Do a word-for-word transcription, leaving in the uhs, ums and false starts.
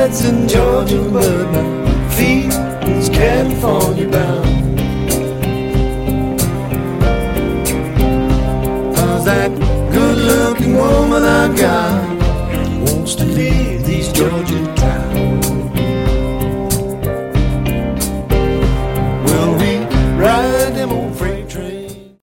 head's in Georgia, but my feet is California bound.